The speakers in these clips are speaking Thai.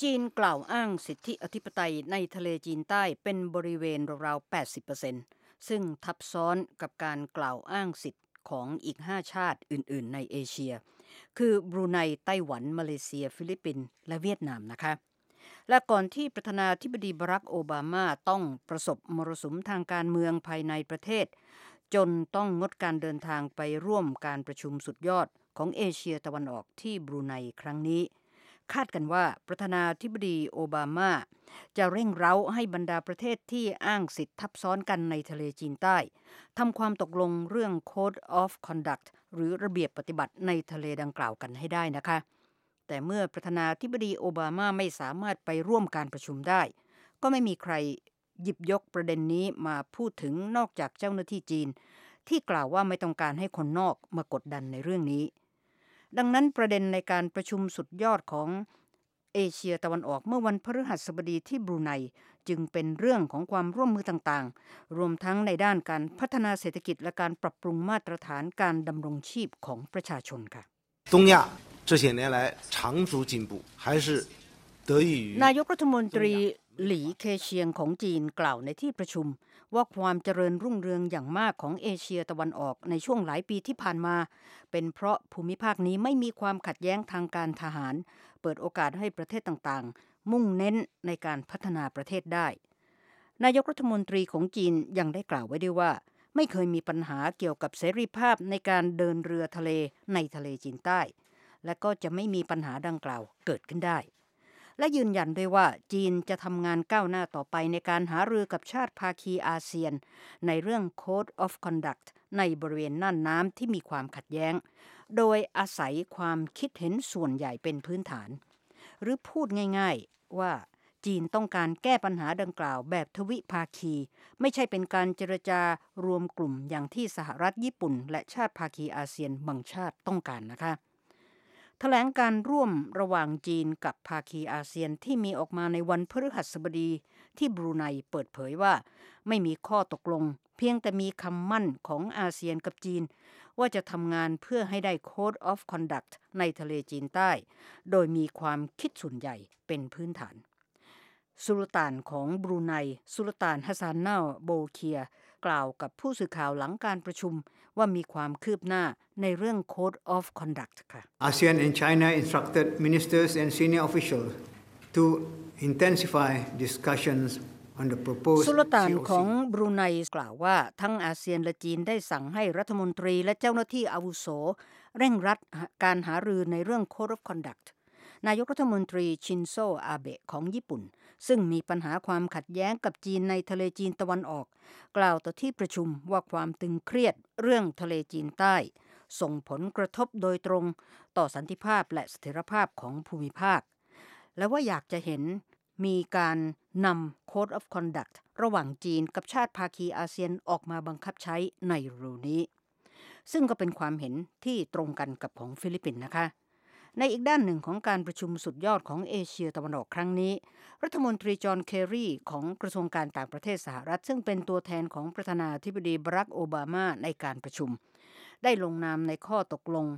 จีนกล่าวอ้างสิทธิอธิปไตยในทะเลจีนใต้เป็นบริเวณราวๆ 80% ซึ่งทับซ้อนกับการกล่าวอ้างสิทธิของอีก5ชาติอื่นๆในเอเชียคือบรูไนไต้หวันมาเลเซียฟิลิปปินส์และเวียดนามนะคะและก่อนที่ประธานาธิบดีบารักโอบามาต้องประสบมรสุมทางการเมืองภายในประเทศจนต้องงดการเดินทางไปร่วมการประชุมสุดยอดของเอเชียตะวันออกที่บรูไนครั้งนี้คาดกันว่าประธานาธิบดีโอบามาจะเร่งเร้าให้บรรดาประเทศที่อ้างสิทธิทับซ้อนกันในทะเลจีนใต้ทำความตกลงเรื่อง Code of Conduct หรือระเบียบปฏิบัติในทะเลดังกล่าวกันให้ได้นะคะแต่เมื่อประธานาธิบดีโอบามาไม่สามารถไปร่วมการประชุมได้ก็ไม่มีใครหยิบยกประเด็นนี้มาพูดถึงนอกจากเจ้าหน้าที่จีนที่กล่าวว่าไม่ต้องการให้คนนอกมากดดันในเรื่องนี้ดังนั้นประเด็นในการประชุมสุดยอดของเอเชียตะวันออกเมื่อวันพฤหัสบดีที่บรูไนจึงเป็นเรื่องของความร่วมมือต่างๆรวมทั้งในด้านการพัฒนาเศรษฐกิจและการปรับปรุงมาตรฐานการดำรงชีพของประชาชนค่ะ东亚这些年来长足进步还是得益于นายกรัฐมนตรีหลีเคเชียงของจีนกล่าวในที่ประชุมว่าความเจริญรุ่งเรืองอย่างมากของเอเชียตะวันออกในช่วงหลายปีที่ผ่านมาเป็นเพราะภูมิภาคนี้ไม่มีความขัดแย้งทางการทหารเปิดโอกาสให้ประเทศต่างๆมุ่งเน้นในการพัฒนาประเทศได้นายกรัฐมนตรีของจีนยังได้กล่าวไว้ด้วยว่าไม่เคยมีปัญหาเกี่ยวกับเสรีภาพในการเดินเรือทะเลในทะเลจีนใต้และก็จะไม่มีปัญหาดังกล่าวเกิดขึ้นได้และยืนยันด้วยว่าจีนจะทำงานก้าวหน้าต่อไปในการหารือกับชาติภาคีอาเซียนในเรื่อง Code of Conduct ในบริเวณน่านน้ำที่มีความขัดแย้งโดยอาศัยความคิดเห็นส่วนใหญ่เป็นพื้นฐานหรือพูดง่ายๆว่าจีนต้องการแก้ปัญหาดังกล่าวแบบทวิภาคีไม่ใช่เป็นการเจรจารวมกลุ่มอย่างที่สหรัฐญี่ปุ่นและชาติภาคีอาเซียนบางชาติต้องการนะคะแถลงการร่วมระหว่างจีนกับภาคีอาเซียนที่มีออกมาในวันพฤหัสบดีที่บรูไนเปิดเผยว่าไม่มีข้อตกลงเพียงแต่มีคำมั่นของอาเซียนกับจีนว่าจะทำงานเพื่อให้ได้ Code of Conduct ในทะเลจีนใต้โดยมีความคิดส่วนใหญ่เป็นพื้นฐานสุลต่านของบรูไนสุลต่านฮัสซานนาโบเคียกล่าวกับผู้สื่อข่าวหลังการประชุมว่ามีความคืบหน้าในเรื่อง Code of Conduct ค่ะ ASEAN and China instructed ministers and senior officials to intensify discussions on the proposed สุลต่านของ COC บรูไนกล่าวว่าทั้งอาเซียนและจีนได้สั่งให้รัฐมนตรีและเจ้าหน้าที่อาวุโสเร่งรัดการหารือในเรื่อง Code of Conduct นายกรัฐมนตรีชินโซอาเบะของญี่ปุ่นซึ่งมีปัญหาความขัดแย้งกับจีนในทะเลจีนตะวันออกกล่าวต่อที่ประชุมว่าความตึงเครียดเรื่องทะเลจีนใต้ส่งผลกระทบโดยตรงต่อสันติภาพและเสถียรภาพของภูมิภาคและว่าอยากจะเห็นมีการนำ Code of Conduct ระหว่างจีนกับชาติภาคีอาเซียนออกมาบังคับใช้ในเร็วนี้ซึ่งก็เป็นความเห็นที่ตรงกันกับของฟิลิปปินส์นะคะในอีกด้านหนึ่งของการประชุมสุดยอดของเอเชียตะวันออกครั้งนี้รัฐมนตรีจอห์นเคอรีของกระทรวงการต่างประเทศสหรัฐซึ่งเป็นตัวแทนของประธานาธิบดีบารักโอบามาในการประชุมได้ลงนามในข้อตกลง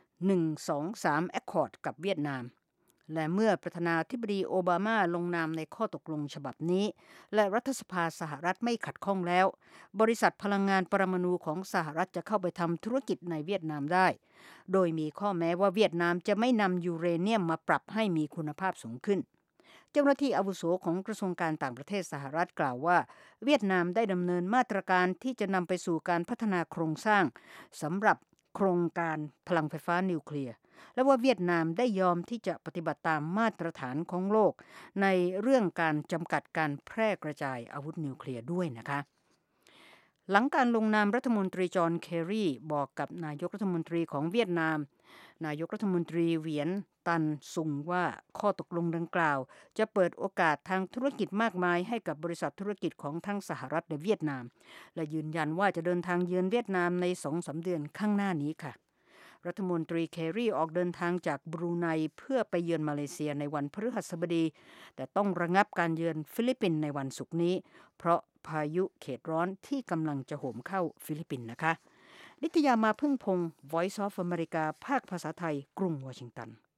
123 Accord กับเวียดนามและเมื่อประธานาธิบดีโอบามาลงนามในข้อตกลงฉบับนี้และรัฐสภาสหรัฐไม่ขัดข้องแล้วบริษัทพลังงานปรมาณูของสหรัฐจะเข้าไปทำธุรกิจในเวียดนามได้โดยมีข้อแม้ว่าเวียดนามจะไม่นำยูเรเนียมมาปรับให้มีคุณภาพสูงขึ้นเจ้าหน้าที่อาวุโสของกระทรวงการต่างประเทศสหรัฐกล่าวว่าเวียดนามได้ดำเนินมาตรการที่จะนำไปสู่การพัฒนาโครงสร้างสำหรับโครงการพลังไฟฟ้านิวเคลียร์และว่าเวียดนามได้ยอมที่จะปฏิบัติตามมาตรฐานของโลกในเรื่องการจำกัดการแพร่กระจายอาวุธนิวเคลียร์ด้วยนะคะหลังการลงนามรัฐมนตรีจอห์นเคอรีบอกกับนายกรัฐมนตรีของเวียดนามนายกรัฐมนตรีเหวียนตันซุงว่าข้อตกลงดังกล่าวจะเปิดโอกาสทางธุรกิจมากมายให้กับบริษัทธุรกิจของทั้งสหรัฐและเวียดนามและยืนยันว่าจะเดินทางเยือนเวียดนามใน 2-3 เดือนข้างหน้านี้ค่ะรัฐมนตรีเคอรีออกเดินทางจากบรูไนเพื่อไปเยือนมาเลเซียในวันพฤหัสบดีแต่ต้องระงับการเยือนฟิลิปปินส์ในวันศุกร์นี้เพราะพายุเขตร้อนที่กำลังจะโหมเข้าฟิลิปปินส์นะคะนิตยามาพึ่งพงศ์ Voice of America ภาคภาษาไทยกรุงวอชิงตัน